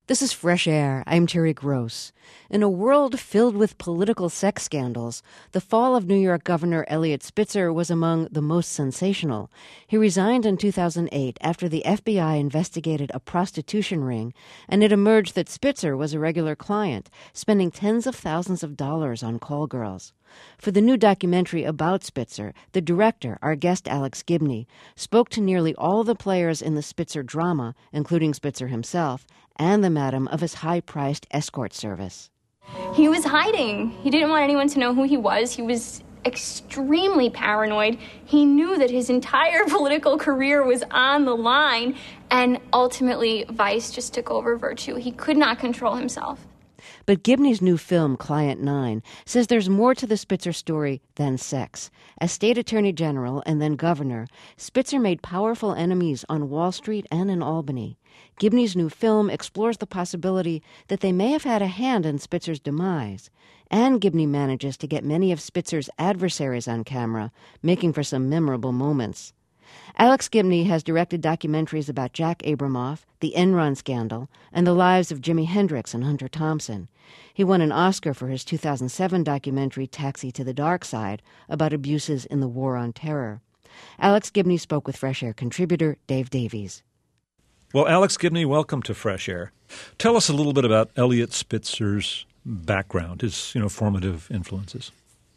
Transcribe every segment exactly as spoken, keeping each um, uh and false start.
This is Fresh Air. I'm Terry Gross. In a world filled with political sex scandals, the fall of New York Governor Eliot Spitzer was among the most sensational. He resigned in two thousand eight after the F B I investigated a prostitution ring, and it emerged that Spitzer was a regular client, spending tens of thousands of dollars on call girls. For the new documentary about Spitzer, the director, our guest Alex Gibney, spoke to nearly all the players in the Spitzer drama, including Spitzer himself, and the madam of his high-priced escort service. He was hiding. He didn't want anyone to know who he was. He was extremely paranoid. He knew that his entire political career was on the line, and ultimately, vice just took over virtue. He could not control himself. But Gibney's new film, Client Nine, says there's more to the Spitzer story than sex. As state attorney general and then governor, Spitzer made powerful enemies on Wall Street and in Albany. Gibney's new film explores the possibility that they may have had a hand in Spitzer's demise. And Gibney manages to get many of Spitzer's adversaries on camera, making for some memorable moments. Alex Gibney has directed documentaries about Jack Abramoff, the Enron scandal, and the lives of Jimi Hendrix and Hunter Thompson. He won an Oscar for his two thousand seven documentary Taxi to the Dark Side about abuses in the War on Terror. Alex Gibney spoke with Fresh Air contributor Dave Davies. Well, Alex Gibney, welcome to Fresh Air. Tell us a little bit about Eliot Spitzer's background, his you know formative influences.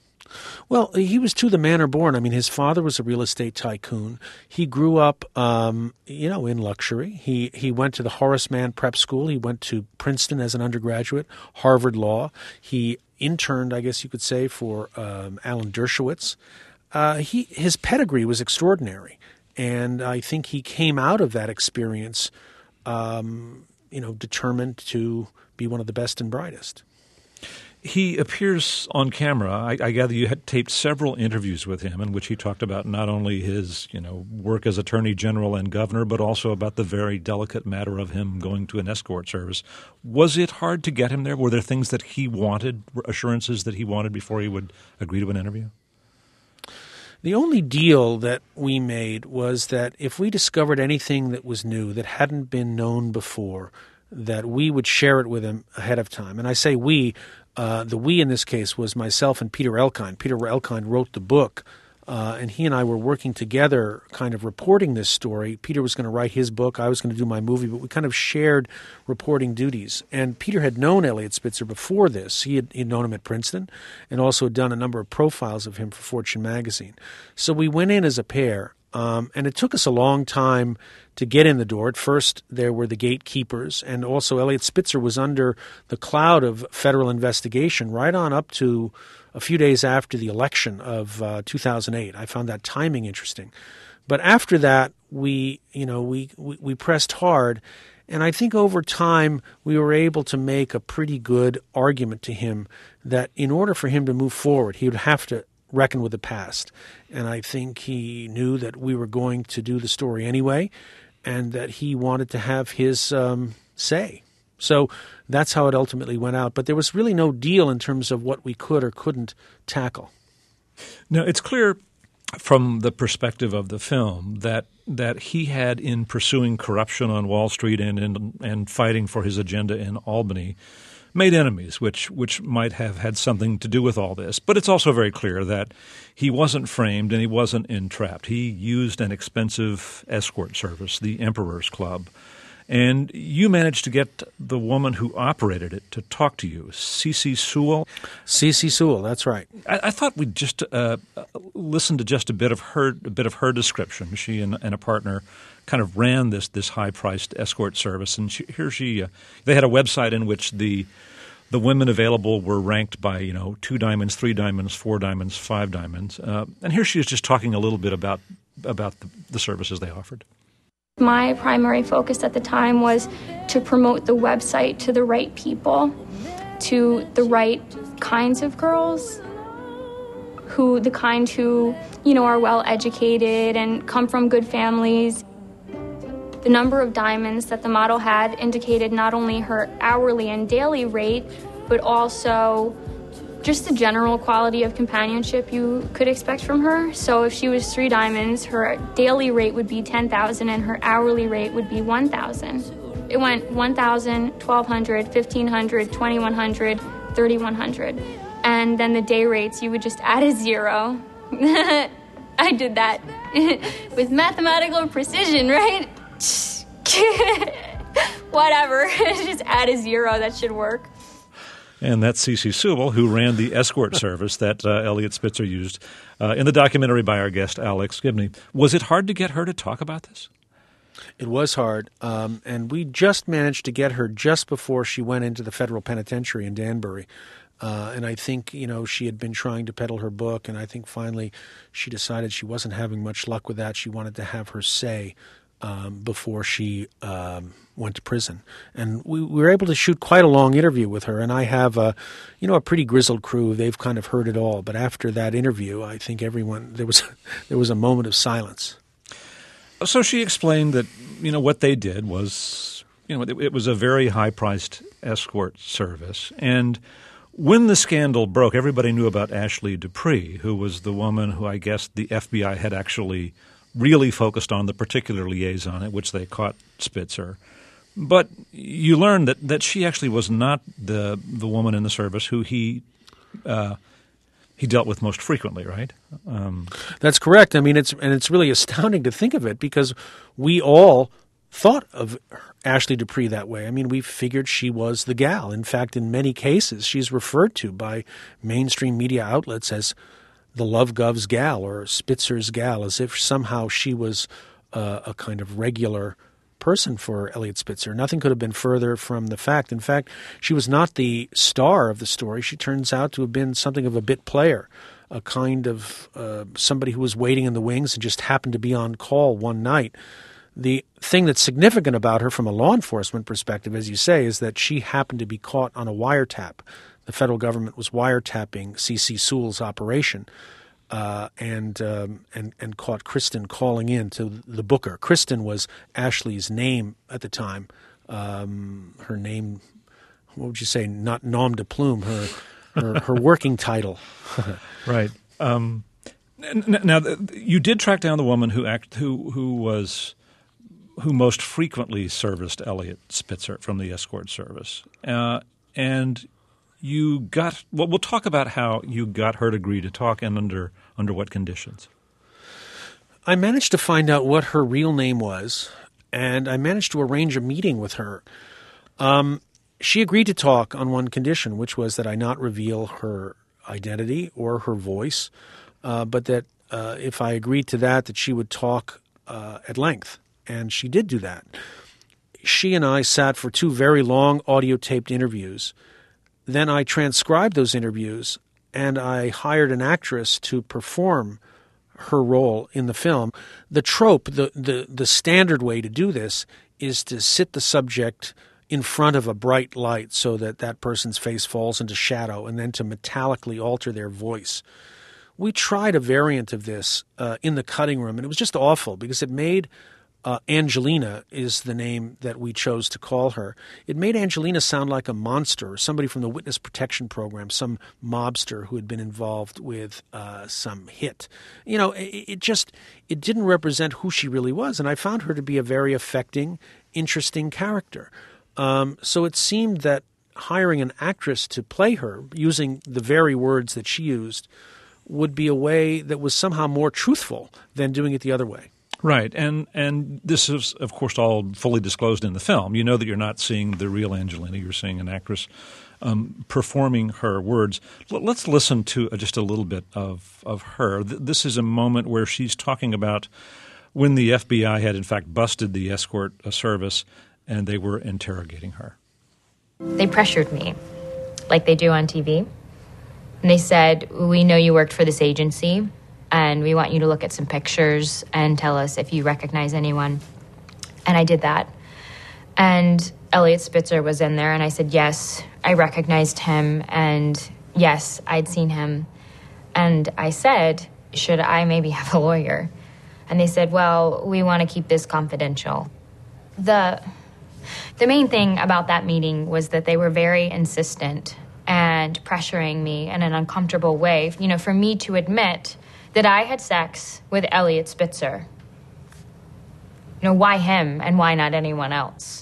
Well, he was to the manor born. I mean, his father was a real estate tycoon. He grew up, um, you know, in luxury. He he went to the Horace Mann Prep School. He went to Princeton as an undergraduate, Harvard Law. He interned, I guess you could say, for um, Alan Dershowitz. Uh, he his pedigree was extraordinary, and I think he came out of that experience, um, you know, determined to be one of the best and brightest. He appears on camera. I, I gather you had taped several interviews with him in which he talked about not only his, you know, work as Attorney General and Governor, but also about the very delicate matter of him going to an escort service. Was it hard to get him there? Were there things that he wanted, assurances that he wanted before he would agree to an interview? The only deal that we made was that if we discovered anything that was new, that hadn't been known before, that we would share it with him ahead of time. And I say we. Uh, the we in this case was myself and Peter Elkind. Peter Elkind wrote the book, uh, and he and I were working together kind of reporting this story. Peter was going to write his book. I was going to do my movie, but we kind of shared reporting duties. And Peter had known Eliot Spitzer before this. He had he'd known him at Princeton and also had done a number of profiles of him for Fortune magazine. So we went in as a pair, um, and it took us a long time to get in the door. At first, there were the gatekeepers, and also Eliot Spitzer was under the cloud of federal investigation right on up to a few days after the election of uh, two thousand eight. I found that timing interesting. But after that, we, you know, we, we, we pressed hard, and I think over time we were able to make a pretty good argument to him that in order for him to move forward, he would have to reckon with the past. And I think he knew that we were going to do the story anyway, and that he wanted to have his um, say. So that's how it ultimately went out. But there was really no deal in terms of what we could or couldn't tackle. Now, it's clear from the perspective of the film that that he had, in pursuing corruption on Wall Street and and, and fighting for his agenda in Albany, made enemies, which which might have had something to do with all this. But it's also very clear that he wasn't framed and he wasn't entrapped. He used an expensive escort service, the Emperor's Club. And you managed to get the woman who operated it to talk to you, Cece Sewell. Cece Sewell, that's right. I, I thought we'd just uh, listen to just a bit of her a bit of her description. She and, and a partner kind of ran this this high-priced escort service, and she, here she uh, they had a website in which the the women available were ranked by you know two diamonds, three diamonds, four diamonds, five diamonds, uh, and here she is just talking a little bit about about the, the services they offered. My primary focus at the time was to promote the website to the right people, to the right kinds of girls, who the kind who, you know, are well educated and come from good families. The number of diamonds that the model had indicated not only her hourly and daily rate, but also just the general quality of companionship you could expect from her. So if she was three diamonds, her daily rate would be ten thousand and her hourly rate would be one thousand. It went one thousand, twelve hundred, fifteen hundred, twenty-one hundred, thirty-one hundred. And then the day rates, you would just add a zero. I did that with mathematical precision, right? Whatever. Just add a zero. That should work. And that's Cece Subel, who ran the escort service that uh, Eliot Spitzer used uh, in the documentary by our guest, Alex Gibney. Was it hard to get her to talk about this? It was hard, um, and we just managed to get her just before she went into the federal penitentiary in Danbury. Uh, and I think, you know, she had been trying to peddle her book, and I think finally she decided she wasn't having much luck with that. She wanted to have her say um, before she um, went to prison. And we, we were able to shoot quite a long interview with her, and I have, a, you know, a pretty grizzled crew. They've kind of heard it all. But after that interview, I think everyone, there was there was a moment of silence. So she explained that, you know, what they did was, you know, it, it was a very high-priced escort service. And when the scandal broke, everybody knew about Ashley Dupree, who was the woman who I guess the F B I had actually really focused on, the particular liaison at which they caught Spitzer. But you learned that, that she actually was not the the woman in the service who he uh, he dealt with most frequently, right? Um, That's correct. I mean, it's and it's really astounding to think of it because we all thought of Ashley Dupree that way. I mean, we figured she was the gal. In fact, in many cases, she's referred to by mainstream media outlets as the Love Gov's gal or Spitzer's gal, as if somehow she was uh, a kind of regular person for Eliot Spitzer. Nothing could have been further from the fact. In fact, she was not the star of the story. She turns out to have been something of a bit player, a kind of uh, somebody who was waiting in the wings and just happened to be on call one night. The thing that's significant about her from a law enforcement perspective, as you say, is that she happened to be caught on a wiretap. The federal government was wiretapping Cece Sewell's operation uh, and, um, and and caught Kristen calling in to the booker. Kristen was Ashley's name at the time. Um, her name, what would you say, not nom de plume, her her, her working title. Right. Um, now, you did track down the woman who act who who was who most frequently serviced Eliot Spitzer from the escort service, uh, and you got. Well, we'll talk about how you got her to agree to talk and under under what conditions. I managed to find out what her real name was, and I managed to arrange a meeting with her. Um, she agreed to talk on one condition, which was that I not reveal her identity or her voice, uh, but that uh, if I agreed to that, that she would talk uh, at length. And she did do that. She and I sat for two very long audio-taped interviews. Then I transcribed those interviews, and I hired an actress to perform her role in the film. The trope, the, the, the standard way to do this is to sit the subject in front of a bright light so that that person's face falls into shadow and then to metallically alter their voice. We tried a variant of this uh, in the cutting room, and it was just awful because it made uh, Angelina is the name that we chose to call her. It made Angelina sound like a monster or somebody from the Witness Protection Program, some mobster who had been involved with uh, some hit. You know, it, it just it didn't represent who she really was, and I found her to be a very affecting, interesting character. Um, so it seemed that hiring an actress to play her, using the very words that she used, would be a way that was somehow more truthful than doing it the other way. Right. And and this is, of course, all fully disclosed in the film. You know that you're not seeing the real Angelina. You're seeing an actress um, performing her words. L- let's listen to just a little bit of, of her. Th- this is a moment where she's talking about when the F B I had, in fact, busted the escort service and they were interrogating her. They pressured me, like they do on T V. And they said, we know you worked for this agency, and we want you to look at some pictures and tell us if you recognize anyone. And I did that. And Eliot Spitzer was in there, and I said, yes, I recognized him, and yes, I'd seen him. And I said, should I maybe have a lawyer? And they said, well, we want to keep this confidential. The, the main thing about that meeting was that they were very insistent and pressuring me in an uncomfortable way, you know, for me to admit that I had sex with Eliot Spitzer. You know, why him and why not anyone else?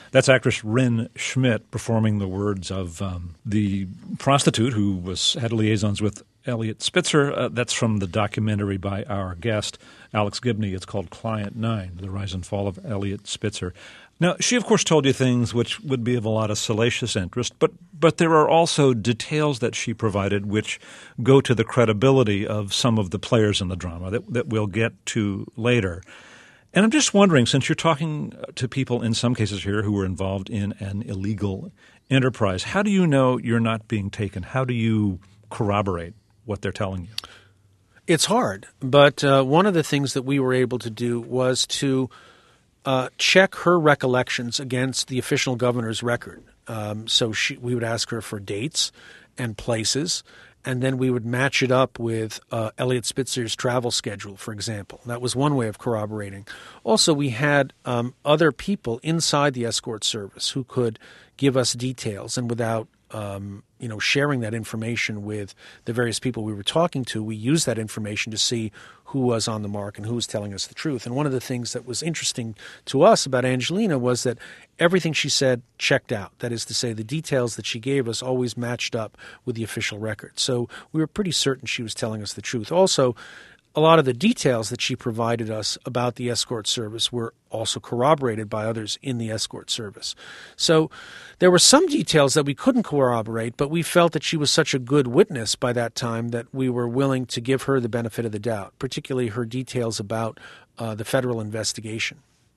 That's actress Rin Schmidt performing the words of um, the prostitute who was had liaisons with Elliot Spitzer. Uh, that's from the documentary by our guest, Alex Gibney. It's called Client Nine, The Rise and Fall of Elliot Spitzer. Now, she, of course, told you things which would be of a lot of salacious interest, but but there are also details that she provided which go to the credibility of some of the players in the drama that, that we'll get to later. And I'm just wondering, since you're talking to people in some cases here who were involved in an illegal enterprise, how do you know you're not being taken? How do you corroborate what they're telling you? It's hard, but uh, one of the things that we were able to do was to uh, check her recollections against the official governor's record. Um, so she, we would ask her for dates and places, and then we would match it up with uh, Elliot Spitzer's travel schedule, for example. That was one way of corroborating. Also, we had um, other people inside the escort service who could give us details, and without um, you know, sharing that information with the various people we were talking to, we used that information to see who was on the mark and who was telling us the truth. And one of the things that was interesting to us about Angelina was that everything she said checked out. That is to say, the details that she gave us always matched up with the official record. So we were pretty certain she was telling us the truth. Also, a lot of the details that she provided us about the escort service were also corroborated by others in the escort service. So there were some details that we couldn't corroborate, but we felt that she was such a good witness by that time that we were willing to give her the benefit of the doubt, particularly her details about uh, the federal investigation.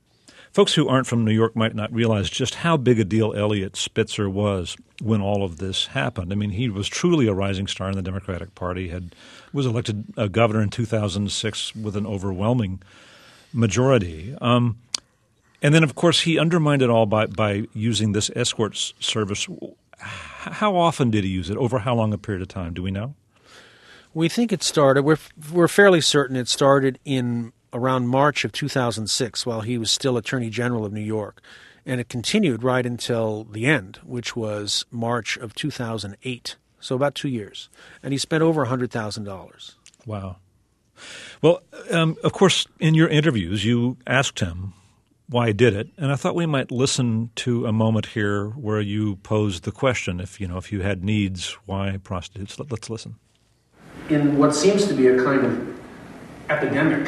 Folks who aren't from New York might not realize just how big a deal Elliot Spitzer was when all of this happened. I mean, he was truly a rising star in the Democratic Party, had was elected uh, governor in two thousand six with an overwhelming majority. Um, and then, of course, he undermined it all by, by using this escort service. How often did he use it? Over how long a period of time? Do we know? We think it started, we're, we're fairly certain it started in around March of two thousand six, while he was still Attorney General of New York. And it continued right until the end, which was March of two thousand eight, so about two years. And he spent over one hundred thousand dollars. Wow. Well, um, of course, in your interviews, you asked him why he did it, and I thought we might listen to a moment here where you posed the question, if you know, if you had needs, why prostitutes? Let's listen. In what seems to be a kind of epidemic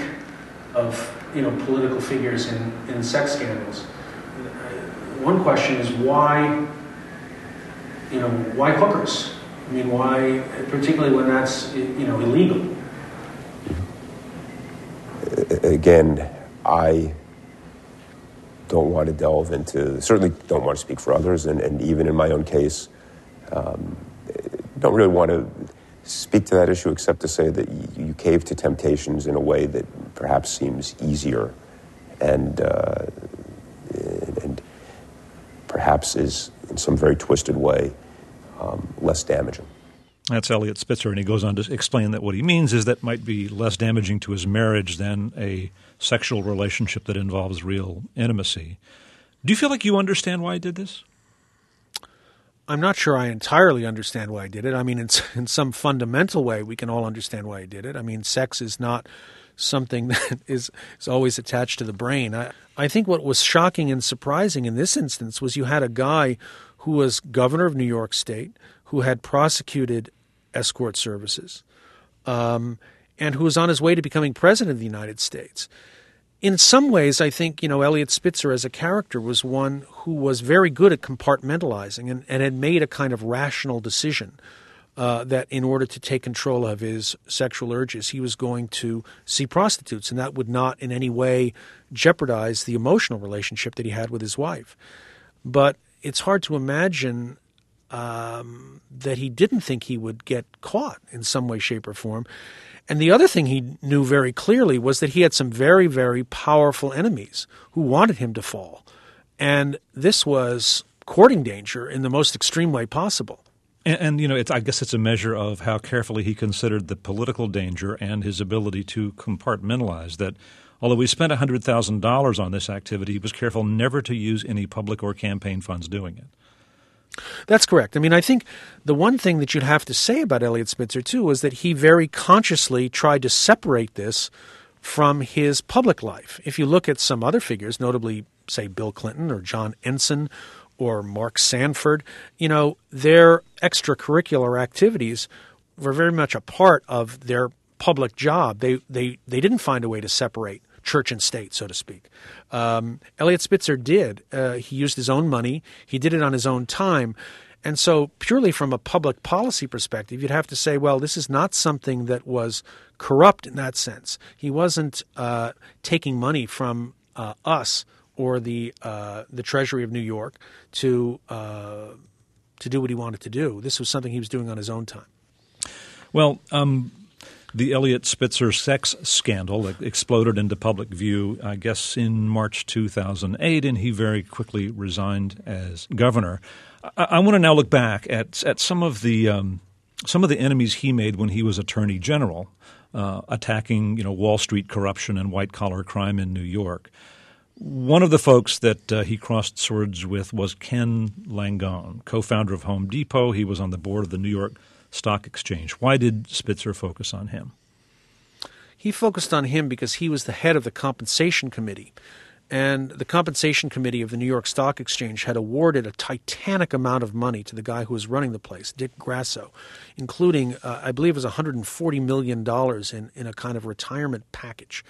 of, you know, political figures in, in sex scandals. One question is why, you know, why hookers? I mean, why, particularly when that's, you know, illegal? Again, I don't want to delve into, certainly don't want to speak for others, and, and even in my own case, um, don't really want to speak to that issue except to say that you, you cave to temptations in a way that perhaps seems easier and uh, and perhaps is in some very twisted way um, less damaging. That's Elliot Spitzer, and he goes on to explain that what he means is that might be less damaging to his marriage than a sexual relationship that involves real intimacy. Do you feel like you understand why he did this? I'm not sure I entirely understand why I did it. I mean, in, in some fundamental way, we can all understand why I did it. I mean, sex is not something that is, is always attached to the brain. I, I think what was shocking and surprising in this instance was you had a guy who was governor of New York State, who had prosecuted escort services, um, and who was on his way to becoming president of the United States. In some ways, I think, you know, Elliot Spitzer as a character was one who was very good at compartmentalizing and, and had made a kind of rational decision uh, that in order to take control of his sexual urges, he was going to see prostitutes, and that would not in any way jeopardize the emotional relationship that he had with his wife. But it's hard to imagine um, that he didn't think he would get caught in some way, shape, or form. And the other thing he knew very clearly was that he had some very, very powerful enemies who wanted him to fall. And this was courting danger in the most extreme way possible. And, and you know, it's, I guess it's a measure of how carefully he considered the political danger and his ability to compartmentalize that. Although he spent one hundred thousand dollars on this activity, he was careful never to use any public or campaign funds doing it. That's correct. I mean, I think the one thing that you'd have to say about Elliot Spitzer, too, was that he very consciously tried to separate this from his public life. If you look at some other figures, notably say, Bill Clinton or John Ensign or Mark Sanford, you know, their extracurricular activities were very much a part of their public job. They they they didn't find a way to separate church and state, so to speak. Um, Eliot Spitzer did. Uh, he used his own money. He did it on his own time. And so purely from a public policy perspective, you'd have to say, well, this is not something that was corrupt in that sense. He wasn't uh, taking money from uh, us or the uh, the Treasury of New York to uh, to do what he wanted to do. This was something he was doing on his own time. Well, um, the Eliot Spitzer sex scandal exploded into public view, I guess, in March two thousand eight, and he very quickly resigned as governor. I, I want to now look back at at some of the um, some of the enemies he made when he was Attorney General, uh, attacking you know Wall Street corruption and white collar crime in New York. One of the folks that uh, he crossed swords with was Ken Langone, co-founder of Home Depot. He was on the board of the New York Stock Exchange. Why did Spitzer focus on him? He focused on him because he was the head of the compensation committee. And the compensation committee of the New York Stock Exchange had awarded a titanic amount of money to the guy who was running the place, Dick Grasso, including, uh, I believe it was one hundred forty million dollars in, in a kind of retirement package.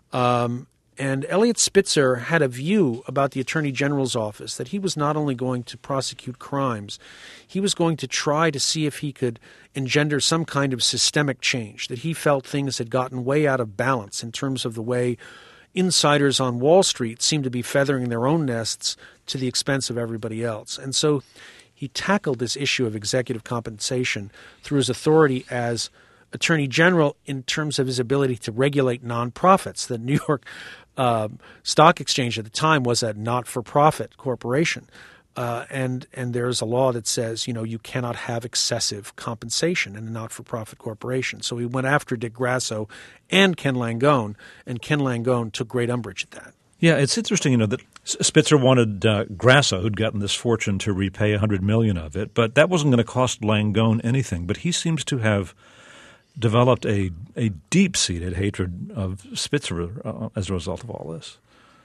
Um, And Eliot Spitzer had a view about the Attorney General's office that he was not only going to prosecute crimes, he was going to try to see if he could engender some kind of systemic change, that he felt things had gotten way out of balance in terms of the way insiders on Wall Street seemed to be feathering their own nests to the expense of everybody else. And so he tackled this issue of executive compensation through his authority as Attorney General in terms of his ability to regulate nonprofits. The New York uh, Stock Exchange at the time was a not-for-profit corporation. Uh, and and there's a law that says, you know, you cannot have excessive compensation in a not-for-profit corporation. So he went after Dick Grasso and Ken Langone, and Ken Langone took great umbrage at that. Yeah, it's interesting, you know, that Spitzer wanted uh, Grasso, who'd gotten this fortune, to repay one hundred million dollars of it, but that wasn't going to cost Langone anything. But he seems to have developed a a deep-seated hatred of Spitzer uh, as a result of all this.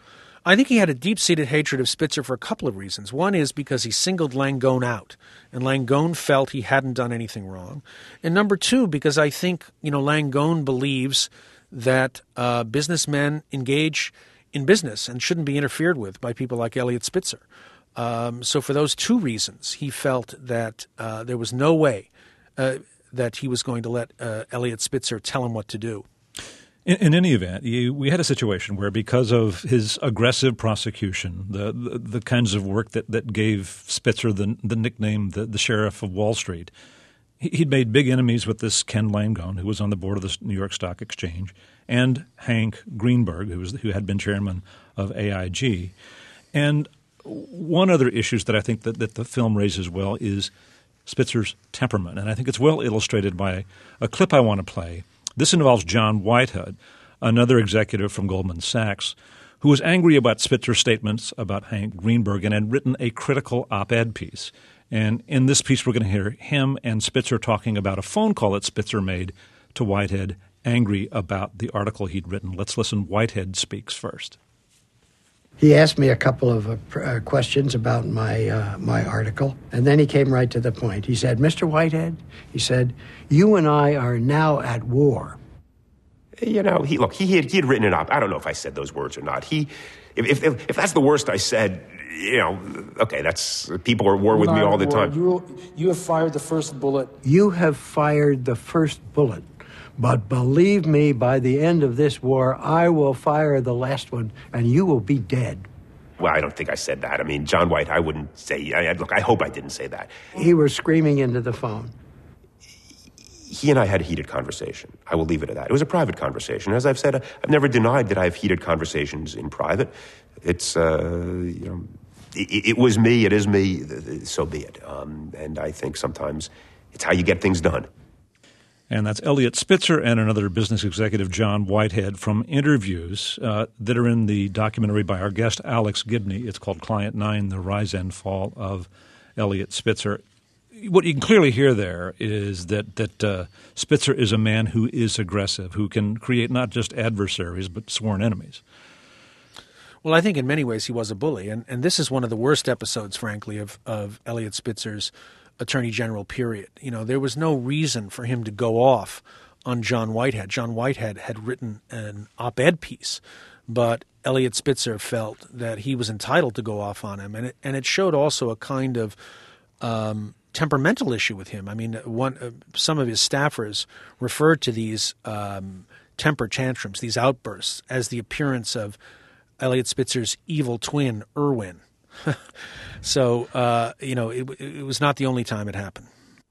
I think he had a deep-seated hatred of Spitzer for a couple of reasons. One is because he singled Langone out, and Langone felt he hadn't done anything wrong. And number two, because I think, you know, Langone believes that uh, businessmen engage in business and shouldn't be interfered with by people like Eliot Spitzer. Um, so for those two reasons, he felt that uh, there was no way uh, that he was going to let uh, Eliot Spitzer tell him what to do. In, in any event, you, we had a situation where, because of his aggressive prosecution, the the, the kinds of work that, that gave Spitzer the the nickname the, the Sheriff of Wall Street, he, he'd made big enemies with this Ken Langone, who was on the board of the New York Stock Exchange, and Hank Greenberg, who was who had been chairman of A I G. And one other issue that I think that, that the film raises well is Spitzer's temperament, and I think it's well illustrated by a clip I want to play. This involves John Whitehead, another executive from Goldman Sachs, who was angry about Spitzer's statements about Hank Greenberg and had written a critical op-ed piece. And in this piece, we're going to hear him and Spitzer talking about a phone call that Spitzer made to Whitehead, angry about the article he'd written. Let's listen. Whitehead speaks first. He asked me a couple of uh, pr- uh, questions about my uh, my article, and then he came right to the point. He said, Mister Whitehead, he said, you and I are now at war. You know, he look, he, he, had, he had written it up. I don't know if I said those words or not. He, if, if, if that's the worst I said, you know, okay, that's, people are at war with me all the time. You, you have fired the first bullet. You have fired the first bullet. But believe me, by the end of this war, I will fire the last one, and you will be dead. Well, I don't think I said that. I mean, John White, I wouldn't say, I, look, I hope I didn't say that. He was screaming into the phone. He and I had a heated conversation. I will leave it at that. It was a private conversation. As I've said, I've never denied that I have heated conversations in private. It's, uh, you know, it, it was me, it is me, so be it. Um, and I think sometimes it's how you get things done. And that's Eliot Spitzer and another business executive, John Whitehead, from interviews uh, that are in the documentary by our guest, Alex Gibney. It's called Client Nine, The Rise and Fall of Eliot Spitzer. What you can clearly hear there is that, that uh, Spitzer is a man who is aggressive, who can create not just adversaries but sworn enemies. Well, I think in many ways he was a bully, and, and this is one of the worst episodes, frankly, of, of Eliot Spitzer's Attorney General period. You know, there was no reason for him to go off on John Whitehead. John Whitehead had written an op-ed piece, but Eliot Spitzer felt that he was entitled to go off on him, and it, and it showed also a kind of um, temperamental issue with him. I mean, one uh, some of his staffers referred to these um, temper tantrums, these outbursts, as the appearance of Eliot Spitzer's evil twin, Irwin. so, uh, you know, it, it was not the only time it happened.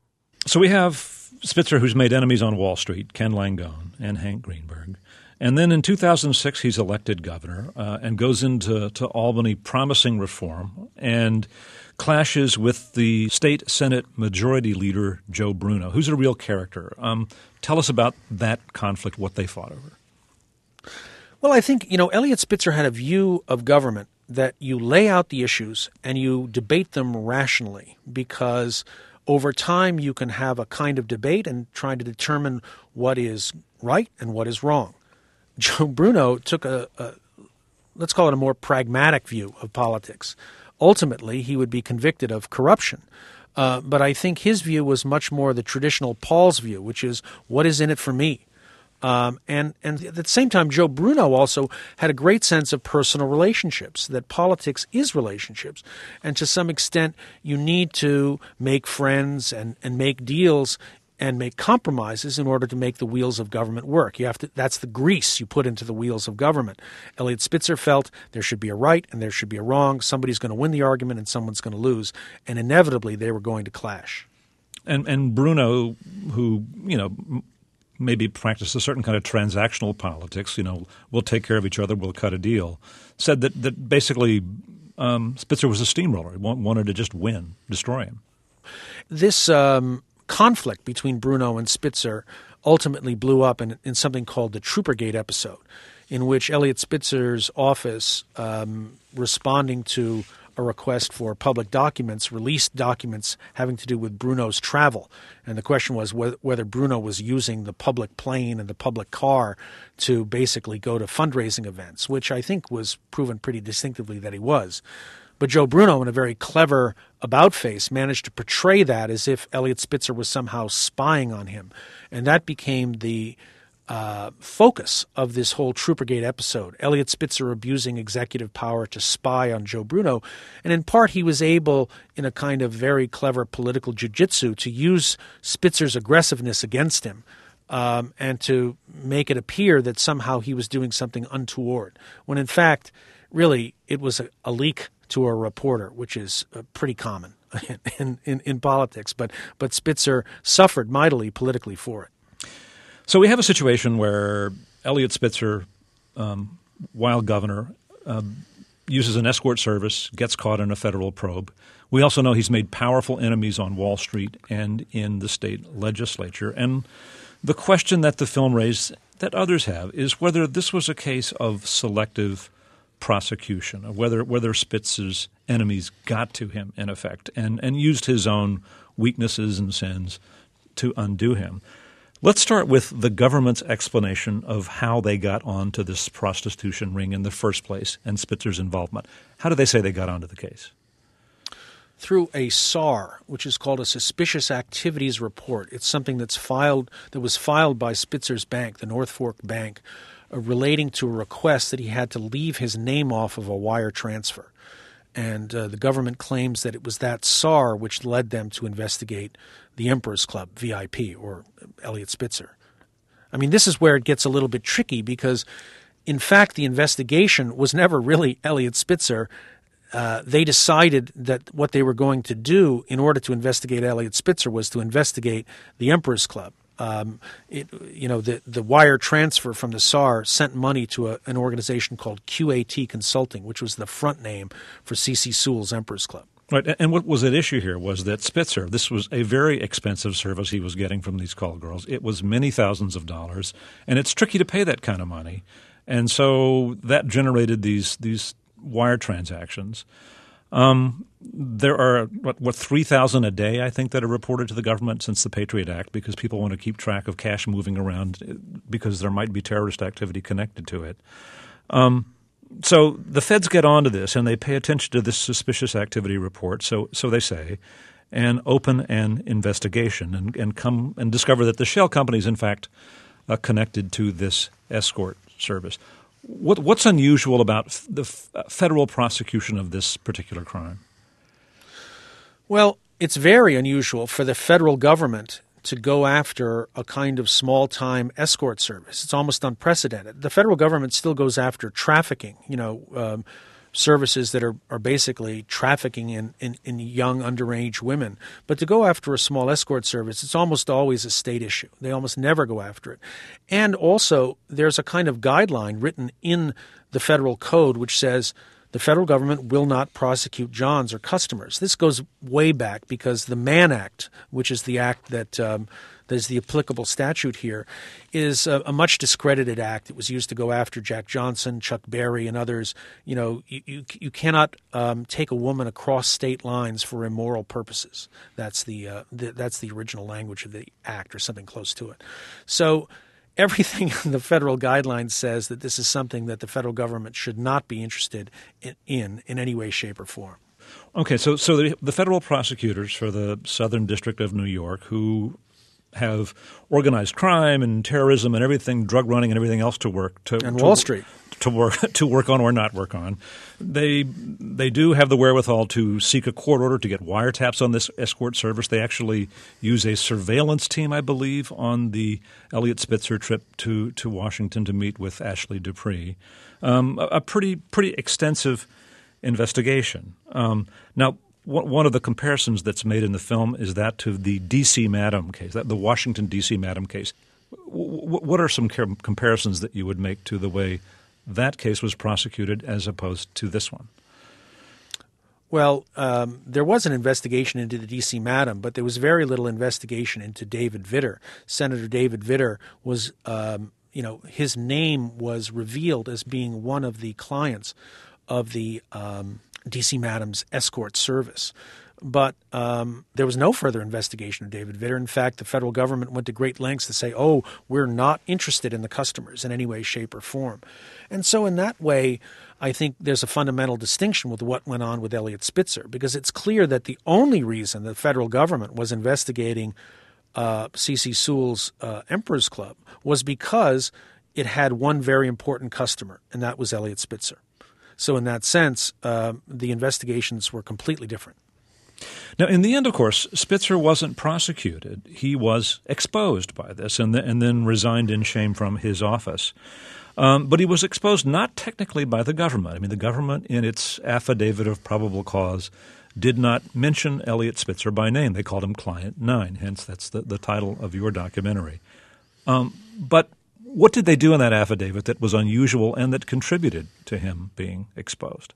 So we have Spitzer, who's made enemies on Wall Street, Ken Langone and Hank Greenberg. And then in two thousand six, he's elected governor uh, and goes into to Albany promising reform and clashes with the state Senate Majority Leader, Joe Bruno, who's a real character. Um, tell us about that conflict, what they fought over. Well, I think, you know, Eliot Spitzer had a view of government that you lay out the issues and you debate them rationally, because over time you can have a kind of debate and try to determine what is right and what is wrong. Joe Bruno took a, a, let's call it a more pragmatic view of politics. Ultimately, he would be convicted of corruption. Uh, but I think his view was much more the traditional Paul's view, which is, what is in it for me? Um, and, and at the same time, Joe Bruno also had a great sense of personal relationships, that politics is relationships. And to some extent, you need to make friends and, and make deals and make compromises in order to make the wheels of government work. You have to, that's the grease you put into the wheels of government. Eliot Spitzer felt there should be a right and there should be a wrong. Somebody's going to win the argument and someone's going to lose. And inevitably, they were going to clash. And, and Bruno, who, you know, maybe practiced a certain kind of transactional politics, you know, we'll take care of each other, we'll cut a deal, said that, that basically um, Spitzer was a steamroller. He wanted to just win, destroy him. This um, conflict between Bruno and Spitzer ultimately blew up in, in something called the Troopergate episode, in which Eliot Spitzer's office, um, responding to a request for public documents, released documents having to do with Bruno's travel. And the question was whether, whether Bruno was using the public plane and the public car to basically go to fundraising events, which I think was proven pretty distinctively that he was. But Joe Bruno, in a very clever about-face, managed to portray that as if Eliot Spitzer was somehow spying on him. And that became the Uh, focus of this whole Troopergate episode, Eliot Spitzer abusing executive power to spy on Joe Bruno. And in part, he was able, in a kind of very clever political jiu-jitsu, to use Spitzer's aggressiveness against him um, and to make it appear that somehow he was doing something untoward, when in fact, really, it was a, a leak to a reporter, which is uh, pretty common in, in, in politics. But, but Spitzer suffered mightily politically for it. So we have a situation where Eliot Spitzer, um, while governor, uh, uses an escort service, gets caught in a federal probe. We also know he's made powerful enemies on Wall Street and in the state legislature. And the question that the film raised, that others have, is whether this was a case of selective prosecution, or whether whether Spitzer's enemies got to him, in effect, and, and used his own weaknesses and sins to undo him. Let's start with the government's explanation of how they got onto this prostitution ring in the first place and Spitzer's involvement. How do they say they got onto the case? Through a S A R, which is called a Suspicious Activities Report. It's something that's filed that was filed by Spitzer's bank, the North Fork Bank, uh, relating to a request that he had to leave his name off of a wire transfer. And uh, the government claims that it was that S A R which led them to investigate the Emperor's Club, V I P, or Eliot Spitzer. I mean, this is where it gets a little bit tricky because, in fact, the investigation was never really Eliot Spitzer. Uh, they decided that what they were going to do in order to investigate Eliot Spitzer was to investigate the Emperor's Club. Um, it, you know, the, the wire transfer from the S A R sent money to a, an organization called Q A T Consulting, which was the front name for C C Sewell's Emperor's Club. Right, and what was at issue here was that Spitzer, this was a very expensive service he was getting from these call girls. It was many thousands of dollars, and it's tricky to pay that kind of money. And so that generated these these wire transactions. Um, there are, what, what three thousand a day, I think, that are reported to the government since the Patriot Act because people want to keep track of cash moving around because there might be terrorist activity connected to it. Um, so the feds get onto this, and they pay attention to this suspicious activity report, so so they say, and open an investigation and, and come and discover that the shell company is, in fact, uh, connected to this escort service. What, what's unusual about f- the f- federal prosecution of this particular crime? Well, it's very unusual for the federal government to go after a kind of small-time escort service. It's almost unprecedented. The federal government still goes after trafficking, you know, um, services that are, are basically trafficking in, in, in young underage women. But to go after a small escort service, it's almost always a state issue. They almost never go after it. And also, there's a kind of guideline written in the federal code which says the federal government will not prosecute Johns or customers. This goes way back because the Mann Act, which is the act that um, that is the applicable statute here, is a, a much discredited act. It was used to go after Jack Johnson, Chuck Berry, and others. You know, you you, you cannot um, take a woman across state lines for immoral purposes. That's the, uh, the that's the original language of the act, or something close to it. So everything in the federal guidelines says that this is something that the federal government should not be interested in in, in any way, shape, or form. Okay, so so the, the federal prosecutors for the Southern District of New York, who have organized crime and terrorism and everything, drug running and everything else to work to and to, Wall Street to work to work on or not work on, they they do have the wherewithal to seek a court order to get wiretaps on this escort service. They actually use a surveillance team, I believe, on the Elliot Spitzer trip to to Washington to meet with Ashley Dupree. Um, a, a pretty pretty extensive investigation. Um, now, one of the comparisons that's made in the film is that to the D C Madam case, that the Washington, D C Madam case. What are some comparisons that you would make to the way that case was prosecuted as opposed to this one? Well, um, there was an investigation into the D C Madam, but there was very little investigation into David Vitter. Senator David Vitter was, um, you know, his name was revealed as being one of the clients of the um, D C Madam's escort service. But um, there was no further investigation of David Vitter. In fact, the federal government went to great lengths to say, oh, we're not interested in the customers in any way, shape, or form. And so in that way, I think there's a fundamental distinction with what went on with Elliot Spitzer, because it's clear that the only reason the federal government was investigating uh, C C Sewell's uh, Emperor's Club was because it had one very important customer, and that was Elliot Spitzer. So in that sense, uh, the investigations were completely different. Now, in the end, of course, Spitzer wasn't prosecuted. He was exposed by this and, th- and then resigned in shame from his office. Um, but he was exposed not technically by the government. I mean, the government, in its affidavit of probable cause, did not mention Elliot Spitzer by name. They called him Client Nine, hence that's the, the title of your documentary. Um, but what did they do in that affidavit that was unusual and that contributed to him being exposed?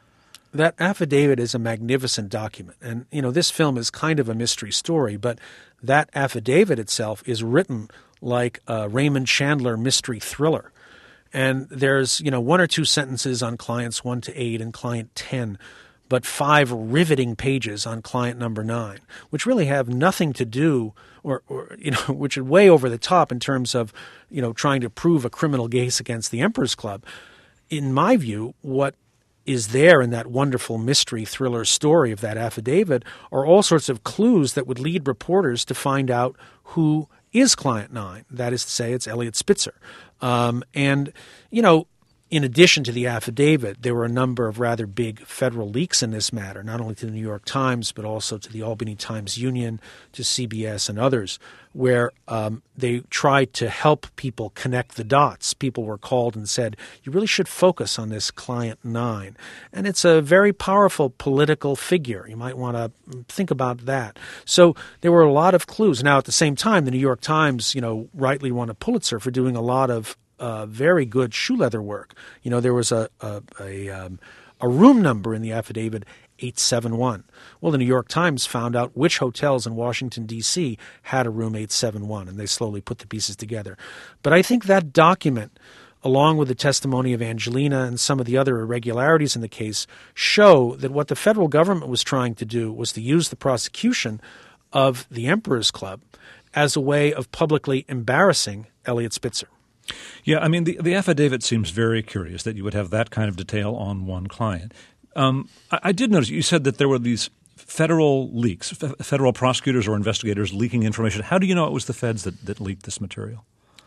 That affidavit is a magnificent document. And, you know, this film is kind of a mystery story, but that affidavit itself is written like a Raymond Chandler mystery thriller. And there's, you know, one or two sentences on clients one to eight and client ten, but five riveting pages on client number nine, which really have nothing to do or, or, you know, which are way over the top in terms of, you know, trying to prove a criminal case against the Emperor's Club. In my view, what is there in that wonderful mystery thriller story of that affidavit are all sorts of clues that would lead reporters to find out who is Client Nine. That is to say, it's Elliot Spitzer. Um, and, you know, in addition to the affidavit, there were a number of rather big federal leaks in this matter, not only to the New York Times, but also to the Albany Times-Union, to C B S and others, where um, they tried to help people connect the dots. People were called and said, you really should focus on this Client Nine. And it's a very powerful political figure. You might want to think about that. So there were a lot of clues. Now, at the same time, the New York Times, you know, rightly won a Pulitzer for doing a lot of Uh, very good shoe leather work. You know, there was a a, a, um, a room number in the affidavit, eight seven one. Well, the New York Times found out which hotels in Washington, D C had a room eight seven one, and they slowly put the pieces together. But I think that document, along with the testimony of Angelina and some of the other irregularities in the case, show that what the federal government was trying to do was to use the prosecution of the Emperor's Club as a way of publicly embarrassing Elliot Spitzer. Yeah, I mean, the, the affidavit seems very curious that you would have that kind of detail on one client. Um, I, I did notice you said that there were these federal leaks, f- federal prosecutors or investigators leaking information. How do you know it was the feds that, that leaked this material?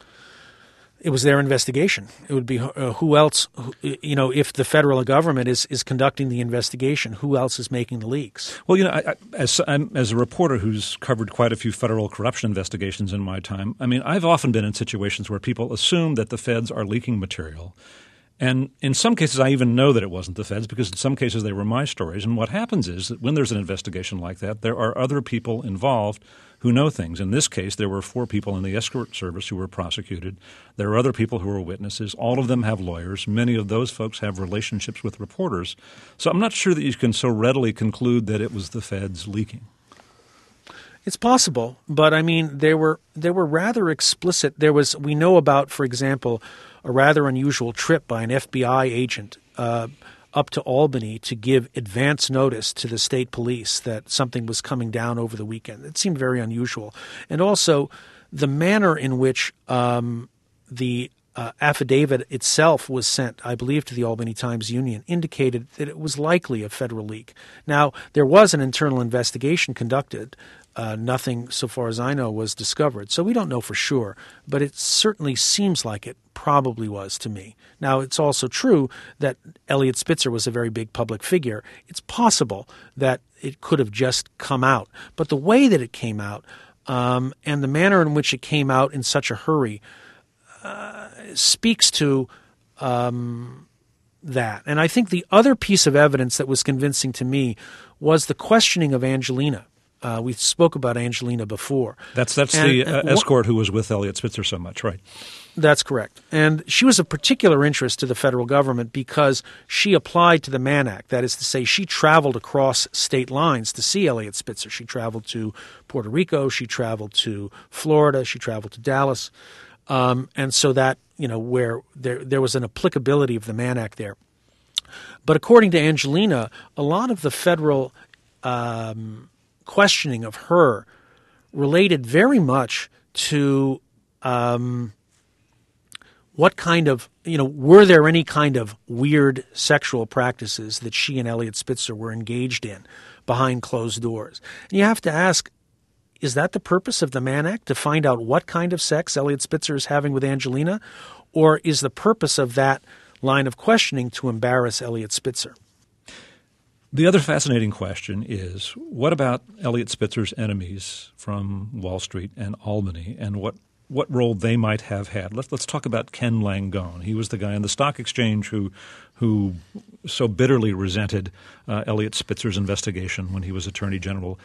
It was their investigation. It would be uh, who else, who, you know, if the federal government is, is conducting the investigation, who else is making the leaks? Well, you know, I, I, as, I'm, as a reporter who's covered quite a few federal corruption investigations in my time, I mean, I've often been in situations where people assume that the feds are leaking material. And in some cases, I even know that it wasn't the feds because in some cases they were my stories. And what happens is that when there's an investigation like that, there are other people involved who know things. In this case, there were four people in the escort service who were prosecuted. There are other people who were witnesses. All of them have lawyers. Many of those folks have relationships with reporters. So I'm not sure that you can so readily conclude that it was the feds leaking. It's possible, but I mean, they were they were rather explicit. There was we know about, for example, a rather unusual trip by an F B I agent uh, up to Albany to give advance notice to the state police that something was coming down over the weekend. It seemed very unusual, and also the manner in which um, the uh, affidavit itself was sent, I believe, to the Albany Times-Union, indicated that it was likely a federal leak. Now, there was an internal investigation conducted. Uh, nothing, so far as I know, was discovered. So we don't know for sure, but it certainly seems like it probably was to me. Now, it's also true that Eliot Spitzer was a very big public figure. It's possible that it could have just come out. But the way that it came out um, and the manner in which it came out in such a hurry uh, speaks to um, that. And I think the other piece of evidence that was convincing to me was the questioning of Angelina. Uh, we spoke about Angelina before. That's that's and, the uh, and escort who was with Eliot Spitzer so much, right? That's correct. And she was of particular interest to the federal government because she applied to the Mann Act. That is to say, she traveled across state lines to see Eliot Spitzer. She traveled to Puerto Rico. She traveled to Florida. She traveled to Dallas. Um, and so that, you know, where there there was an applicability of the Mann Act there. But according to Angelina, a lot of the federal um questioning of her related very much to um, what kind of, you know, were there any kind of weird sexual practices that she and Eliot Spitzer were engaged in behind closed doors? And you have to ask, is that the purpose of the Mann Act, to find out what kind of sex Eliot Spitzer is having with Angelina? Or is the purpose of that line of questioning to embarrass Eliot Spitzer? The other fascinating question is, what about Eliot Spitzer's enemies from Wall Street and Albany, and what, what role they might have had? Let's let's talk about Ken Langone. He was the guy on the stock exchange who who so bitterly resented uh, Eliot Spitzer's investigation when he was Attorney General.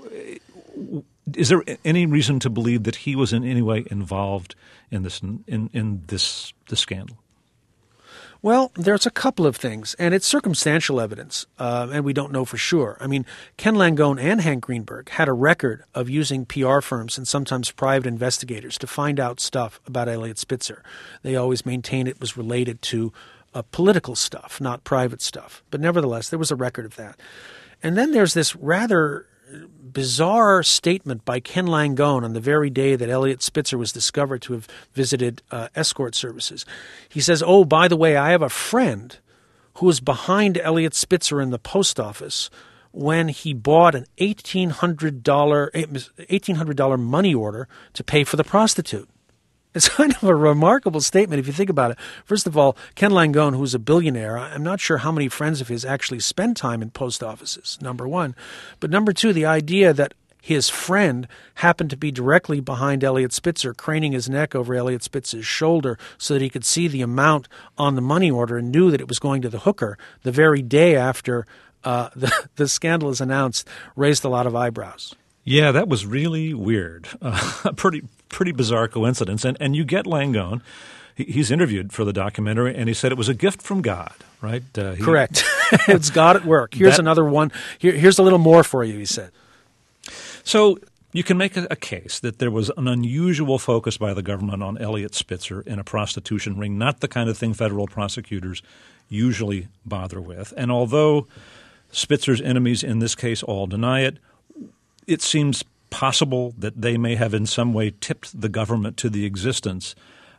Is there any reason to believe that he was in any way involved in this in, in this this scandal? Well, there's a couple of things, and it's circumstantial evidence, uh, and we don't know for sure. I mean, Ken Langone and Hank Greenberg had a record of using P R firms and sometimes private investigators to find out stuff about Eliot Spitzer. They always maintained it was related to uh, political stuff, not private stuff. But nevertheless, there was a record of that. And then there's this rather bizarre statement by Ken Langone on the very day that Eliot Spitzer was discovered to have visited uh, escort services. He says, oh, by the way, I have a friend who was behind Eliot Spitzer in the post office when he bought an eighteen hundred dollars eighteen hundred dollars money order to pay for the prostitute. It's kind of a remarkable statement if you think about it. First of all, Ken Langone, who's a billionaire, I'm not sure how many friends of his actually spend time in post offices, number one. But number two, the idea that his friend happened to be directly behind Eliot Spitzer, craning his neck over Eliot Spitzer's shoulder so that he could see the amount on the money order and knew that it was going to the hooker the very day after uh, the, the scandal is announced, raised a lot of eyebrows. Yeah, that was really weird. Uh, a pretty pretty bizarre coincidence. And and you get Langone. He, he's interviewed for the documentary, and he said it was a gift from God, right? Uh, he, Correct. It's God at work. Here's that, another one. Here, here's a little more for you, he said. So you can make a, a case that there was an unusual focus by the government on Eliot Spitzer in a prostitution ring, not the kind of thing federal prosecutors usually bother with. And although Spitzer's enemies in this case all deny it, it seems possible that they may have in some way tipped the government to the existence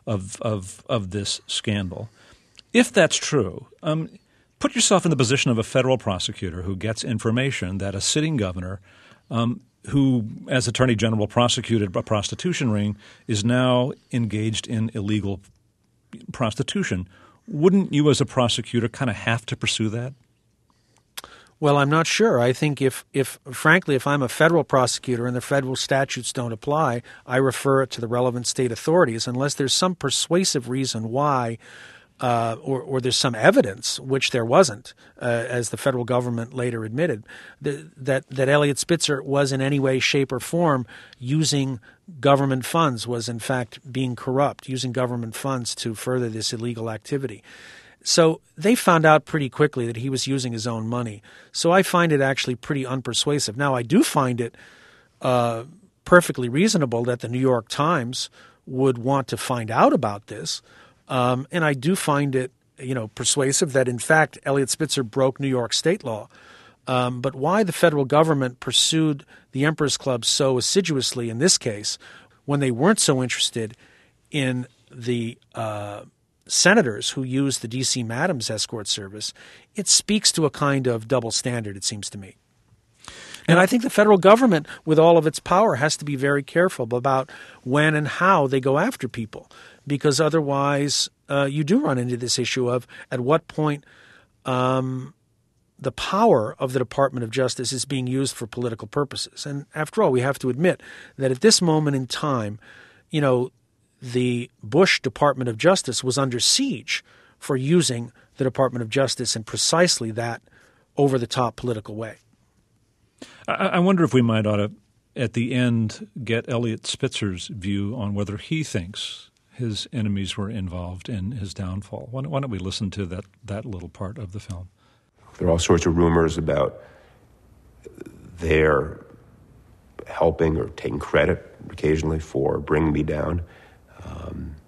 of of of this scandal. If that's true, um, put yourself in the position of a federal prosecutor who gets information that a sitting governor um, who, as Attorney General, prosecuted a prostitution ring is now engaged in illegal prostitution. Wouldn't you as a prosecutor kind of have to pursue that? Well, I'm not sure. I think if, if frankly, if I'm a federal prosecutor and the federal statutes don't apply, I refer it to the relevant state authorities unless there's some persuasive reason why uh, or, or there's some evidence, which there wasn't, uh, as the federal government later admitted, that, that, that Eliot Spitzer was in any way, shape, or form using government funds, was in fact being corrupt, using government funds to further this illegal activity. So they found out pretty quickly that he was using his own money. So I find it actually pretty unpersuasive. Now, I do find it uh, perfectly reasonable that the New York Times would want to find out about this. Um, and I do find it, you know, persuasive that, in fact, Eliot Spitzer broke New York state law. Um, but why the federal government pursued the Emperor's Club so assiduously in this case when they weren't so interested in the uh, senators who used the D C Madams escort service, it speaks to a kind of double standard, it seems to me. And I think the federal government, with all of its power, has to be very careful about when and how they go after people, because otherwise uh, you do run into this issue of at what point um, the power of the Department of Justice is being used for political purposes. And after all, we have to admit that at this moment in time, you know, the Bush Department of Justice was under siege for using the Department of Justice in precisely that over-the-top political way. I wonder if we might ought to, at the end, get Eliot Spitzer's view on whether he thinks his enemies were involved in his downfall. Why don't, why don't we listen to that, that little part of the film? There are all sorts of rumors about their helping or taking credit occasionally for bringing me down. Um,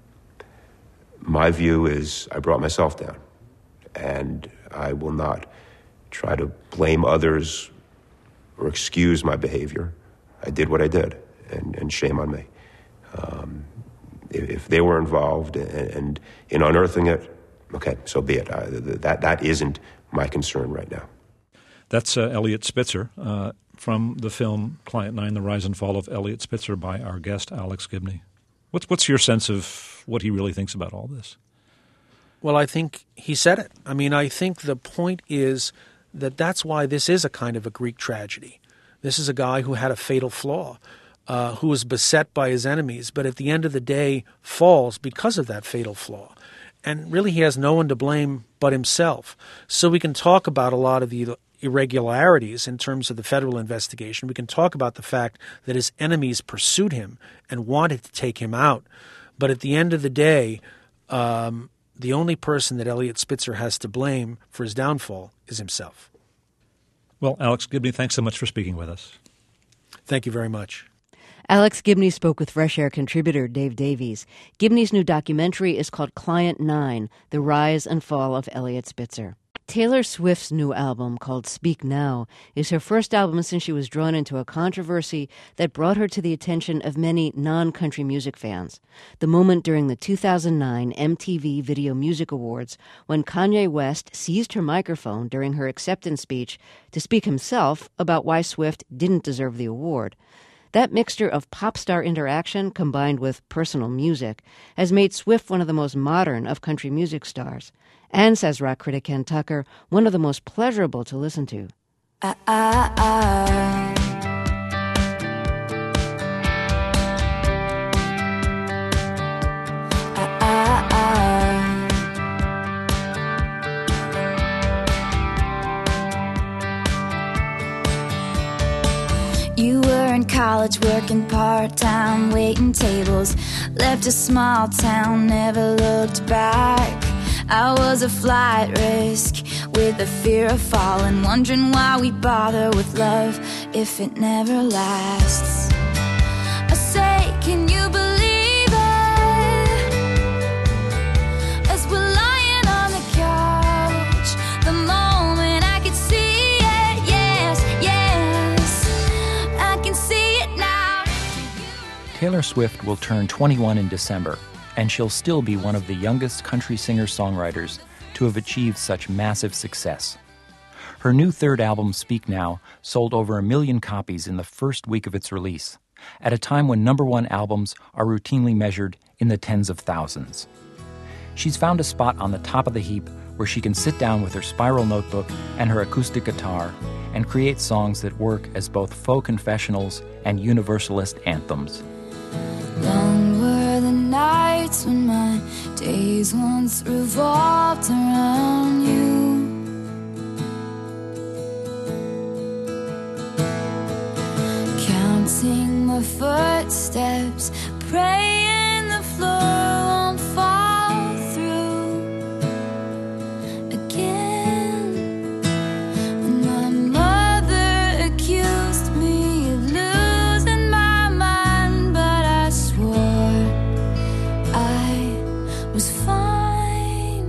my view is I brought myself down, and I will not try to blame others or excuse my behavior. I did what I did, and, and shame on me. Um, if, if they were involved and, and in unearthing it, okay, so be it. I, that that isn't my concern right now. That's uh, Eliot Spitzer uh, from the film Client Nine: The Rise and Fall of Eliot Spitzer by our guest Alex Gibney. What's what's your sense of what he really thinks about all this? Well, I think he said it. I mean, I think the point is that that's why this is a kind of a Greek tragedy. This is a guy who had a fatal flaw, uh, who was beset by his enemies, but at the end of the day falls because of that fatal flaw. And really he has no one to blame but himself. So we can talk about a lot of the irregularities in terms of the federal investigation. We can talk about the fact that his enemies pursued him and wanted to take him out. But at the end of the day, um, the only person that Eliot Spitzer has to blame for his downfall is himself. Well, Alex Gibney, thanks so much for speaking with us. Thank you very much. Alex Gibney spoke with Fresh Air contributor Dave Davies. Gibney's new documentary is called Client Nine: The Rise and Fall of Eliot Spitzer. Taylor Swift's new album, called Speak Now, is her first album since she was drawn into a controversy that brought her to the attention of many non-country music fans. The moment during the two thousand nine M T V Video Music Awards when Kanye West seized her microphone during her acceptance speech to speak himself about why Swift didn't deserve the award. That mixture of pop star interaction combined with personal music has made Swift one of the most modern of country music stars. And, says rock critic Ken Tucker, one of the most pleasurable to listen to. I, I, I. You were in college working part-time, waiting tables, left a small town, never looked back. I was a flight risk with a fear of falling, wondering why we bother with love if it never lasts. I say, can you believe it? As we're lying on the couch, the moment I could see it, yes, yes, I can see it now. Taylor Swift will turn twenty-one in December, and she'll still be one of the youngest country singer-songwriters to have achieved such massive success. Her new third album, Speak Now, sold over a million copies in the first week of its release, at a time when number one albums are routinely measured in the tens of thousands. She's found a spot on the top of the heap where she can sit down with her spiral notebook and her acoustic guitar and create songs that work as both faux confessionals and universalist anthems. Long were the nights when my days once revolved around you. Counting my footsteps, praying the floor won't fall through again. And my mother accused me of losing my mind, but I swore I was fine.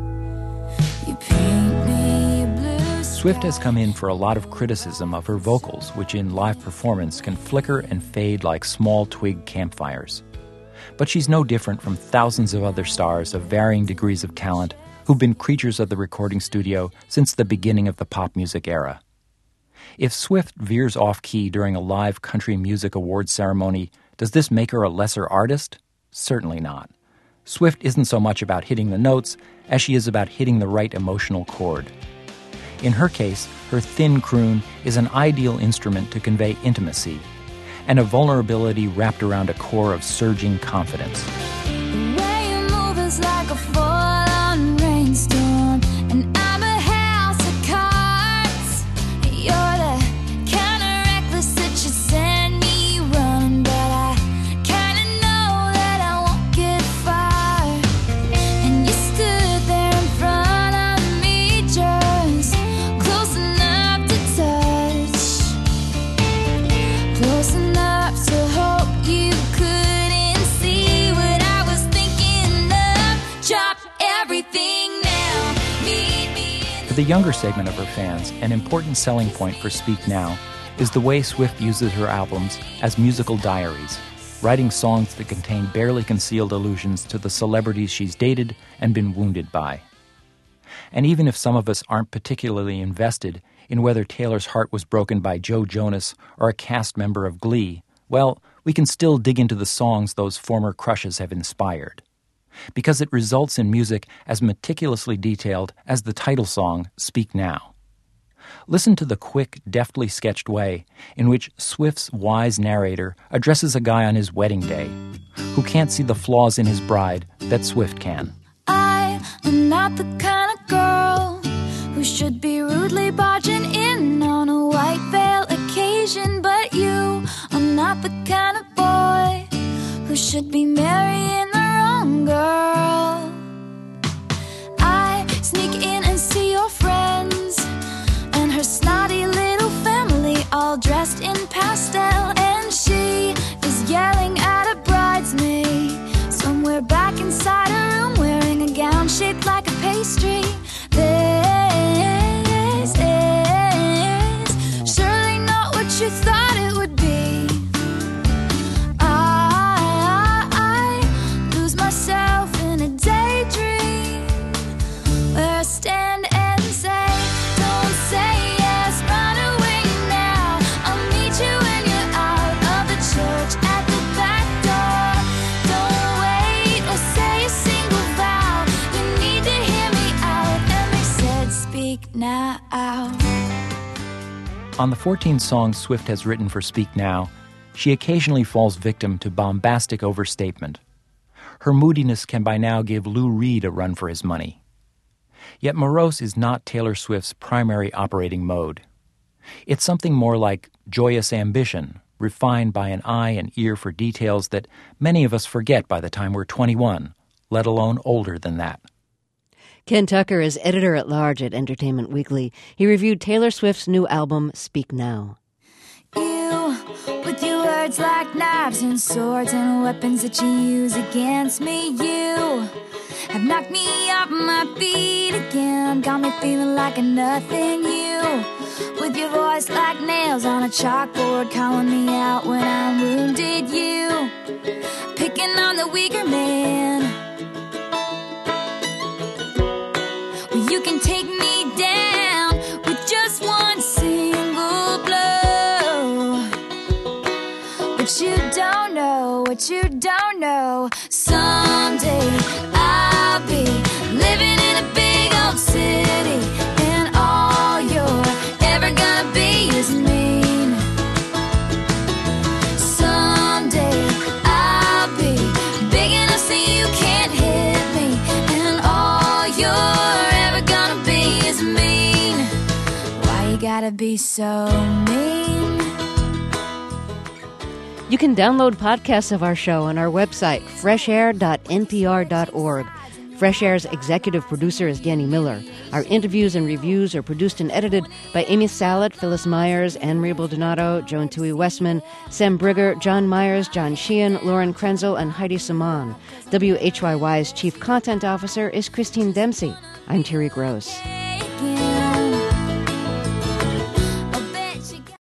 You paint me a blue sky. Swift has come in for a lot of criticism of her vocals, which in live performance can flicker and fade like small twig campfires. But she's no different from thousands of other stars of varying degrees of talent who've been creatures of the recording studio since the beginning of the pop music era. If Swift veers off-key during a live country music awards ceremony, does this make her a lesser artist? Certainly not. Swift isn't so much about hitting the notes as she is about hitting the right emotional chord. In her case, her thin croon is an ideal instrument to convey intimacy and a vulnerability wrapped around a core of surging confidence. The way you move is like a full-on rainstorm, and I'm a house of cards. You're the kind of reckless that you send me running, but I kind of know that I won't get far. And you stood there in front of me, just close enough to touch, close enough to hope you couldn't see what I was thinking of. Drop everything now, meet me in For the younger segment of her fans, an important selling point for Speak Now is the way Swift uses her albums as musical diaries, writing songs that contain barely concealed allusions to the celebrities she's dated and been wounded by. And even if some of us aren't particularly invested in whether Taylor's heart was broken by Joe Jonas or a cast member of Glee, well, we can still dig into the songs those former crushes have inspired. Because it results in music as meticulously detailed as the title song, Speak Now. Listen to the quick, deftly sketched way in which Swift's wise narrator addresses a guy on his wedding day who can't see the flaws in his bride that Swift can. I am not the kind of girl who should be rudely barging in on a white veil occasion, but you are not the kind of boy who should be marrying the wrong girl. I sneak in and see your friends and her snotty little family all dressed in pastel, and she is yelling at a bridesmaid somewhere back inside her room wearing a gown shaped like a pastry. This is surely not what you thought it would be. I, I lose myself in a daydream where I stand and say, don't say yes, run away now. I'll meet you when you're out of the church at the back door. Don't wait or say a single vow. You need to hear me out. And they said, speak now. On the fourteen songs Swift has written for Speak Now, she occasionally falls victim to bombastic overstatement. Her moodiness can by now give Lou Reed a run for his money. Yet morose is not Taylor Swift's primary operating mode. It's something more like joyous ambition, refined by an eye and ear for details that many of us forget by the time we're twenty-one, let alone older than that. Ken Tucker is editor-at-large at Entertainment Weekly. He reviewed Taylor Swift's new album, Speak Now. You, with your words like knives and swords and weapons that you use against me, you have knocked me off my feet again, got me feeling like a nothing. You, with your voice like nails on a chalkboard, calling me out when I'm wounded. You, picking on the weaker man, What you don't know, what you don't know. Someday I'll be living in a big old city, and all you're ever gonna be is mean. Someday I'll be big enough so you can't hit me, and all you're ever gonna be is mean. Why you gotta be so mean? You can download podcasts of our show on our website, fresh air dot n p r dot org. Fresh Air's executive producer is Danny Miller. Our interviews and reviews are produced and edited by Amy Salet, Phyllis Myers, Anne-Marie Baldonado, Joan Tui Westman, Sam Brigger, John Myers, John Sheehan, Lauren Krenzel, and Heidi Saman. W H Y Y's chief content officer is Christine Dempsey. I'm Terry Gross.